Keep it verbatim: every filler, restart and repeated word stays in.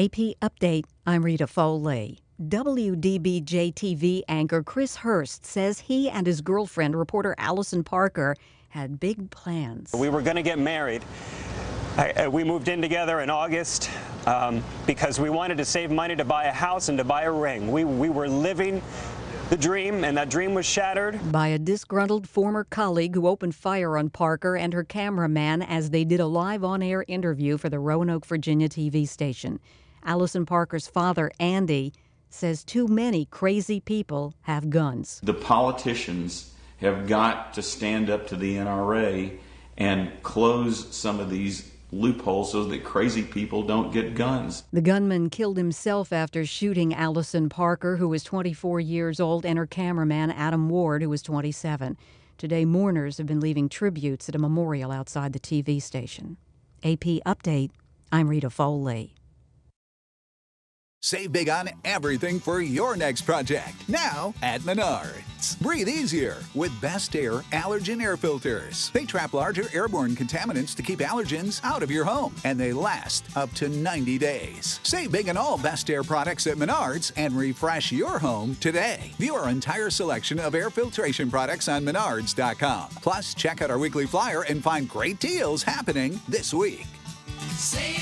A P Update, I'm Rita Foley. W D B J T V anchor Chris Hurst says he and his girlfriend, reporter Allison Parker, had big plans. We were going to get married. I, we moved in together in August um, because we wanted to save money to buy a house and to buy a ring. We, we were living the dream, and that dream was shattered. By a disgruntled former colleague who opened fire on Parker and her cameraman as they did a live on-air interview for the Roanoke, Virginia T V station. Allison Parker's father, Andy, says too many crazy people have guns. The politicians have got to stand up to the N R A and close some of these loopholes so that crazy people don't get guns. The gunman killed himself after shooting Allison Parker, who was twenty-four years old, and her cameraman, Adam Ward, who was twenty-seven. Today, mourners have been leaving tributes at a memorial outside the T V station. A P Update, I'm Rita Foley. Save big on everything for your next project. Now at Menards. Breathe easier with Best Air allergen air filters. They trap larger airborne contaminants to keep allergens out of your home, and they last up to ninety days. Save big on all Best Air products at Menards and refresh your home today. View our entire selection of air filtration products on menards dot com. Plus, check out our weekly flyer and find great deals happening this week. Save